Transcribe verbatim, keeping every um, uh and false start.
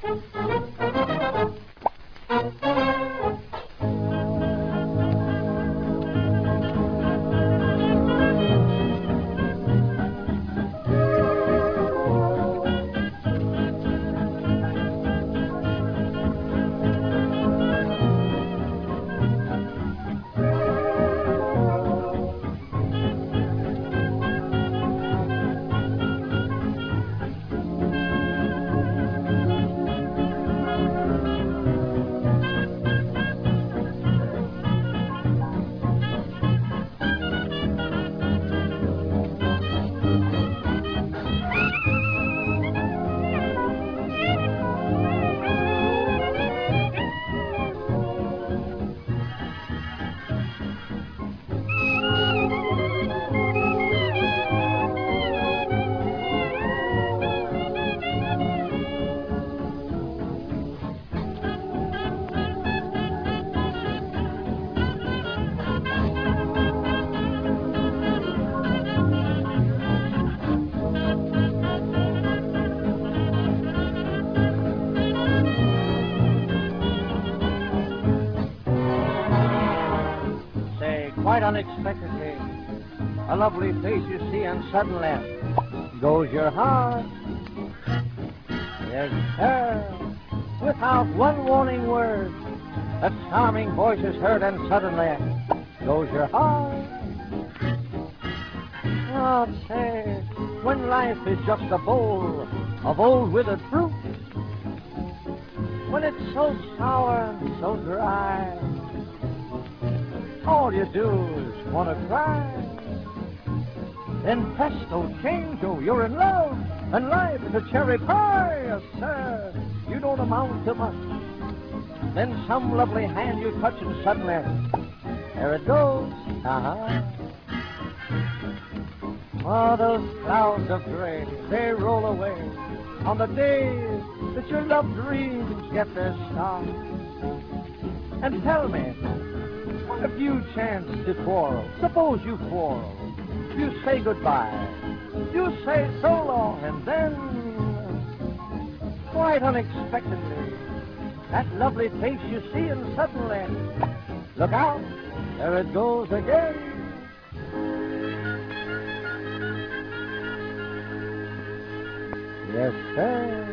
Quite unexpectedly, a lovely face you see, and suddenly goes your heart. Yes, sir. Without one warning word, a charming voice is heard, and suddenly goes your heart. Oh, say, when life is just a bowl of old withered fruit, when it's so sour and so dry, all you do is want to cry. Then presto, chango, you're in love, and life is a cherry pie. Yes, sir, you don't amount to much. Then some lovely hand you touch, and suddenly, there it goes. Uh-huh. Oh, those clouds of gray, they roll away on the days that your love dreams get their start. And tell me, what if you chance to quarrel? Suppose you quarrel. You say goodbye. You say so long, and then, quite unexpectedly, that lovely face you see, and suddenly, look out, there it goes again. Yes, sir.